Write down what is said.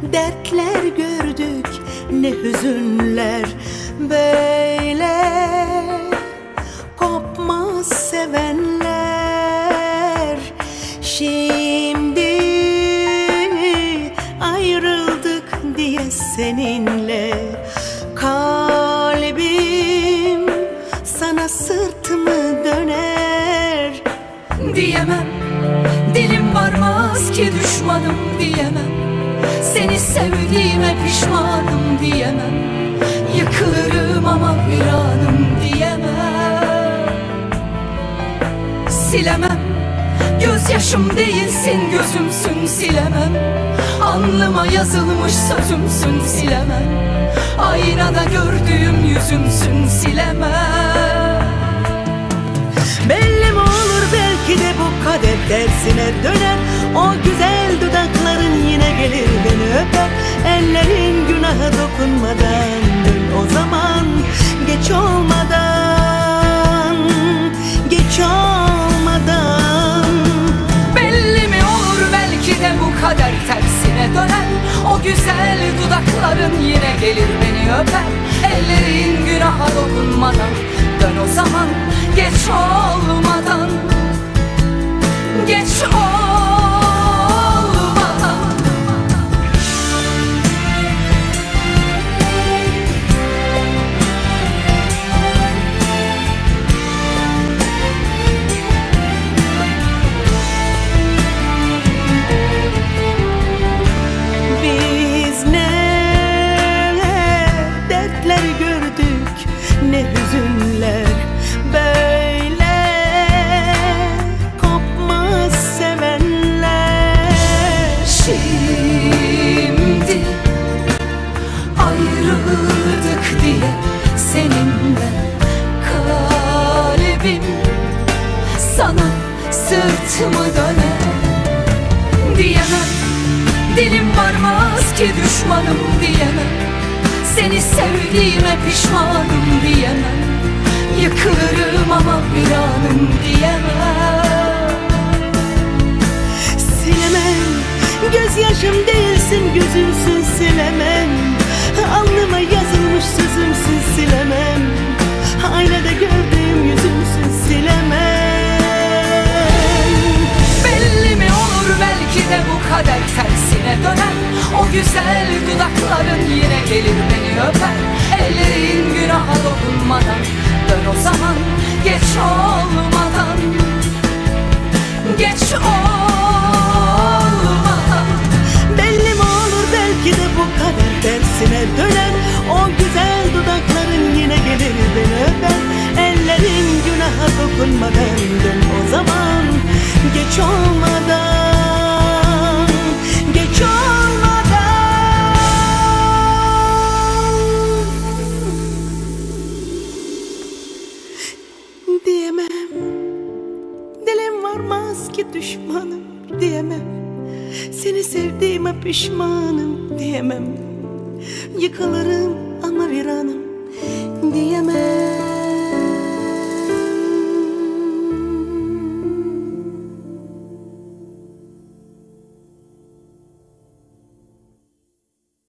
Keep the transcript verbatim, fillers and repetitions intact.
dertler gördük, ne hüzünler. Böyle kopmaz sevenler. Şimdi ayrıldık diye seninle, kalbim sana sırtımı döner. Diyemem, dilim varmaz ki düşmanım diyemem. Seni sevdiğime pişmanım diyemem. Yıkılırım ama viranım diyemem. Silemem, gözyaşım değilsin gözümsün silemem. Alnıma yazılmış sözümsün silemem. Aynada gördüğüm yüzümsün silemem. Belli mi olur belki de bu kader tersine döner. O güzel dudakların yine gelir beni öper. Ellerin günaha dokunmadan dön o zaman. Geç olmadan, geç olmadan. Belli mi olur belki de bu kader tersine döner. O güzel dudakların yine gelir beni öper. Ellerin günaha dokunmadan dön o zaman. Geç olmadan, geç olmadan. Biz ne dertler gördük, ne hüzünler. Böyle kopmaz sevenler. Şimdi ayrıldık diye seninle, kalbim sana sırtımı döner. Diyemem, dilim varmaz ki düşmanım diyemem. Seni sevdiğime pişmanım diyemem. Yıkılırım ama viranım diyemem. Silemem, gözyaşım değilsin gözümsün silemem. Alnıma yazılmış sözümsün silemem. Aynada gördüğüm yüzümsün silemem. Belli mi olur belki de bu kader tersine döner. O güzel dudakların yine gelir beni öper. Ellerin günaha dokunmadan dön o zaman. Geç olmadan, geç olmadan. Belli mi olur belki de bu kader tersine döner. O güzel dudakların yine gelir beni öper. Ellerin günaha dokunmadan dön o zaman. Geç olmadan, geç olmadan. Diyemem, dilim varmaz ki düşmanım diyemem. Seni sevdiğime pişmanım diyemem. Yıkılırım ama viranım diyemem.